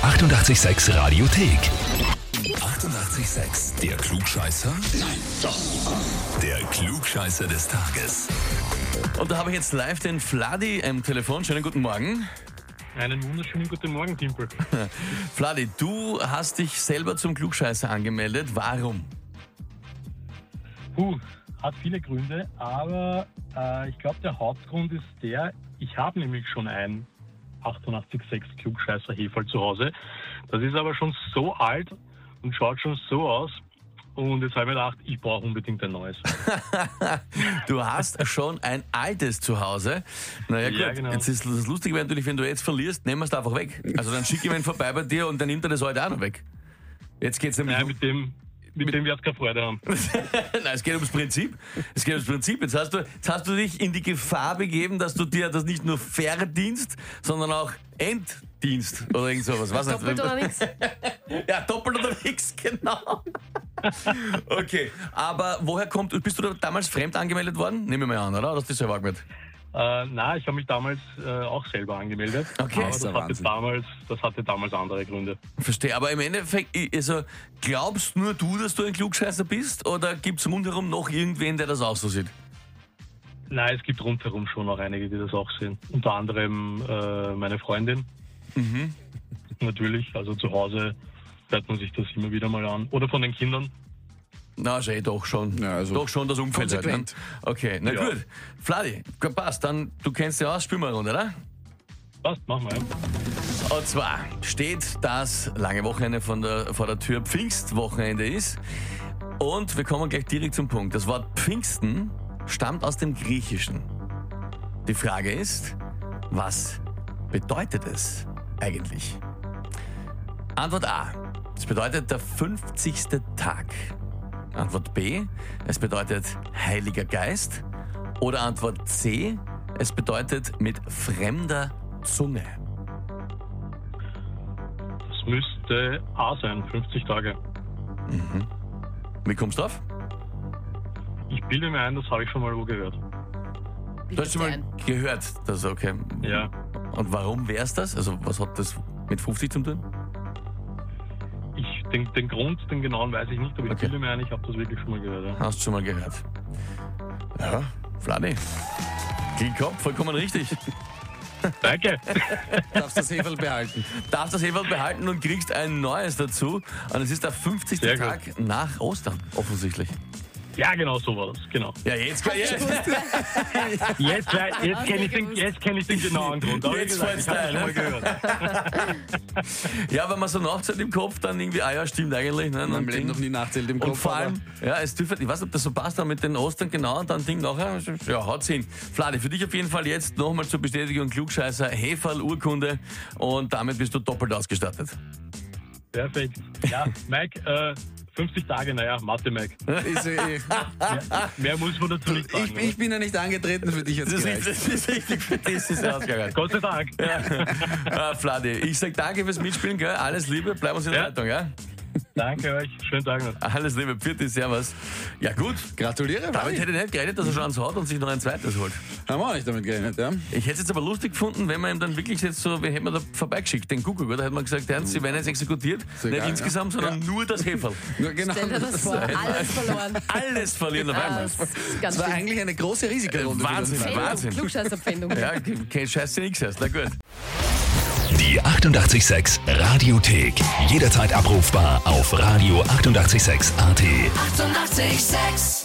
886 Radiothek. 88,6. Der Klugscheißer? Nein, doch. Der Klugscheißer des Tages. Und da habe ich jetzt live den Vladi am Telefon. Schönen guten Morgen. Einen wunderschönen guten Morgen, Timpel. Vladi, du hast dich selber zum Klugscheißer angemeldet. Warum? Hat viele Gründe, aber ich glaube, der Hauptgrund ist der, ich habe nämlich schon ein 88,6 Klugscheißer Heferl zu Hause. Das ist aber schon so alt und schaut schon so aus. Und jetzt habe ich mir gedacht, ich brauche unbedingt ein neues. Du hast schon ein altes Zuhause. Naja gut, Ja, genau. Jetzt ist das Lustige natürlich, wenn du jetzt verlierst, nehmen wir es einfach weg. Also dann schicke ich ihn vorbei bei dir und dann nimmt er das alte auch noch weg. Jetzt geht's nämlich... Nein, mit dem wir keine Freude haben. Nein, es geht ums Prinzip. Jetzt hast du dich in die Gefahr begeben, dass du dir das nicht nur verdienst, sondern auch entdienst oder irgend sowas. Was Doppelt oder nichts? Ja, doppelt oder nichts, genau. Okay, aber bist du da damals fremd angemeldet worden? Nehme ich mal an, oder? Oder hast du dich selber angemeldet? Nein, ich habe mich damals auch selber angemeldet. Okay. Aber das hatte damals andere Gründe. Verstehe, aber im Endeffekt, also glaubst nur du, dass du ein Klugscheißer bist, oder gibt es rundherum noch irgendwen, der das auch so sieht? Nein, es gibt rundherum schon noch einige, die das auch sehen. Unter anderem meine Freundin. Natürlich, also zu Hause hört man sich das immer wieder mal an. Oder von den Kindern. Na, doch schon. Ja, also doch schon das Umfeld. Halt, ne? konsequent. Okay, na Ja. gut. Vladi, passt, dann, du kennst ja aus, spielen wir eine Runde, oder? Passt, machen wir. Ja. Und zwar steht das lange Wochenende vor der Tür, Pfingstwochenende ist. Und wir kommen gleich direkt zum Punkt. Das Wort Pfingsten stammt aus dem Griechischen. Die Frage ist, was bedeutet es eigentlich? Antwort A, es bedeutet der 50. Tag. Antwort B, es bedeutet Heiliger Geist. Oder Antwort C, es bedeutet mit fremder Zunge. Das müsste A sein, 50 Tage. Wie kommst du drauf? Ich bilde mir ein, das habe ich schon mal wo gehört. Du hast schon mal gehört, das okay. Ja. Und warum wär's das? Also was hat das mit 50 zu tun? Den Grund, den genauen weiß ich nicht, aber ich Okay. bilde mir ein, ich habe das wirklich schon mal gehört. Ja. Hast schon mal gehört. Ja, Vladi. Kopf, vollkommen richtig. Danke. darfst das Heferl behalten. Darfst das Heferl behalten und kriegst ein neues dazu. Und es ist der 50. Sehr gut. Tag nach Ostern, offensichtlich. Ja, genau so war das. Genau. Ja, jetzt Jetzt kenn ich den genauen Grund. Aber wie Jetzt gesagt, fällt's ich habe ein, das schon ne? mal gehört. Ja, wenn man so nachzählt im Kopf, dann irgendwie, ja, stimmt eigentlich. Ne? Mein Leben noch nie nachzählt im Und Kopf. vor allem, ja, es dürfte, ich weiß nicht, ob das so passt, aber mit den Ostern genau und dann Ding nachher, ja, haut's hin. Vladi, für dich auf jeden Fall jetzt nochmal zur Bestätigung Klugscheißer, Heferl, Urkunde und damit bist du doppelt ausgestattet. Perfekt. Ja, Mike, 50 Tage, naja, Mathe, Mike. Ist, Mehr muss man dazu nicht sagen. ich bin ja nicht angetreten, für dich jetzt Das gereicht. ist richtig, für das ist er ausgegangen. Gott sei Dank. Vladi, ich sag danke fürs Mitspielen, gell? Alles Liebe, bleiben uns in der Ja. Leitung, ja? Danke euch. Schönen Tag noch. Alles Liebe, Pfiat, Servus. Ja gut, Gratuliere, damit Vladi. hätte ich nicht gerechnet, dass er schon eins hat und sich noch ein zweites holt. Haben wir auch nicht damit gerechnet, ja? Ich hätte es jetzt aber lustig gefunden, wenn man ihm dann wirklich jetzt so, wie hätten wir da vorbeigeschickt, den Kuckuck, oder? Da hätte man gesagt, Ernst, Sie werden jetzt exekutiert, So nicht egal, insgesamt, ja. sondern nur das Heferl. Nur genau. Stell dir das vor, alles verloren. Alles verlieren auf einmal. Das ist ganz Das war schön. eigentlich eine große Risikorunde. für Wahnsinn. das Vladi. Wahnsinn. Klugscheißerpfändung. Ja, kein Scheiße, nix heißt. Na gut. Die 88,6 Radiothek. Jederzeit abrufbar auf radio886.at. 88,6. Eighty-eight, sex.